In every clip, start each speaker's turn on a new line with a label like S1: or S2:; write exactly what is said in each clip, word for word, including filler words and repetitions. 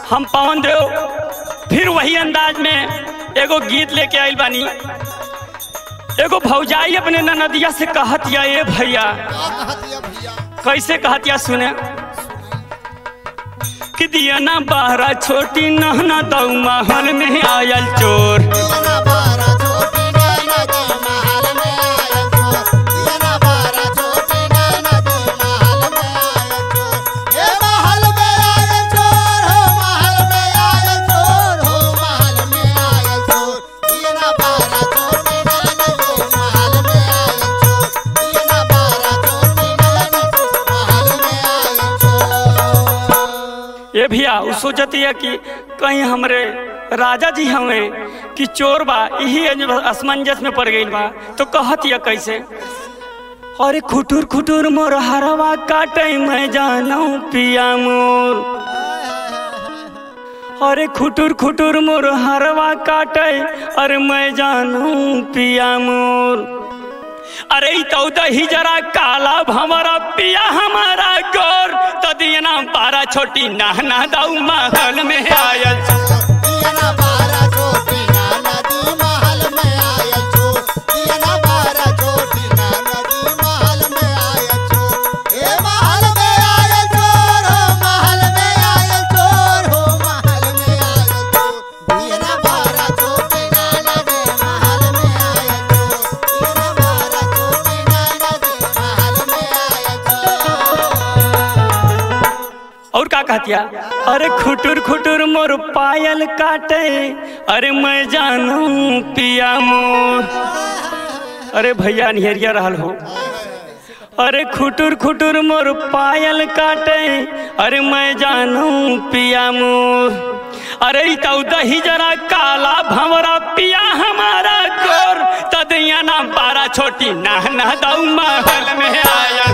S1: हम पवन देव फिर वही अंदाज में एगो गीत लेके आइल बानी। एगो भौजाई अपने ननदिया से कहतिया, ए भैया कैसे कहतिया सुने कि दिया ना बाहरा छोटी नहना दऊ महल में आयल चोर। ये भैया उ सोचती है कि कहीं हमरे राजा जी हमें कि चोर बा, यही असमंजस में पड़ गई बा। तो कहती है कैसे, अरे खुटुर खुटुर मोर हरवा काटे मैं जानू पिया मोर। अरे खुटुर खुटुर मोर हरवा काटे अरे मैं जानू पिया मोर। अरे तो दही जरा काला भमरा पिया हमारा गोर। तो दिया ना बारह छोटी नहना दाऊ महल में आयल। और क्या कहतिया, अरे खुटुर खुटुर मोर पायल काटे अरे मैं जानू पिया मोर। अरे भैया निहरिया रहल हो। अरे खुटुर खुटुर मोर पायल काटे अरे मैं जानू पिया मोर। अरे तो दही जरा काला भंवरा पिया हमारा गोर। तदिया ना बारह छोटी नहना दाऊ महल में आया।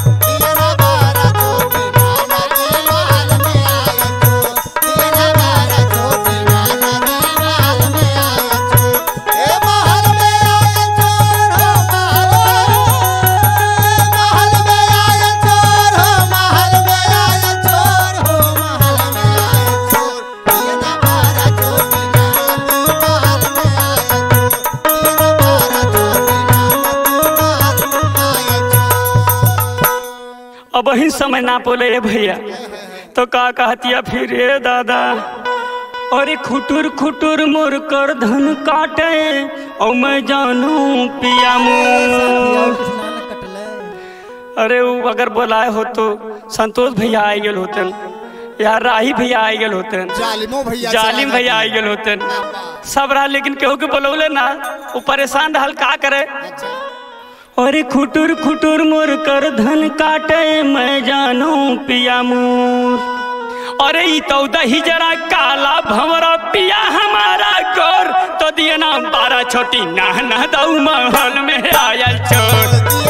S1: अब ही समय ना बोले भैया तो का कहतिया फिर, ए दादा अरे खुटुर खुटुर मोर कर धन काटे और मैं जानू पिया मोर। अरे वो अगर बोलाए हो तो संतोष भैया आई गए होतन, यार राही भैया आई गए होतन, जालिम भैया आई गए होतन, सब रहा। लेकिन केहू के बोलौले ना वो परेशान रहल, का करे। अरे खुटुर खुटुर मोर कर धन काटे मैं जानू पिया मोर। अरे तो दही जरा काला भंवरा पिया हमारा गोर। तो दिया ना बारह छोटी नहना दाऊ महल में आयल चोर।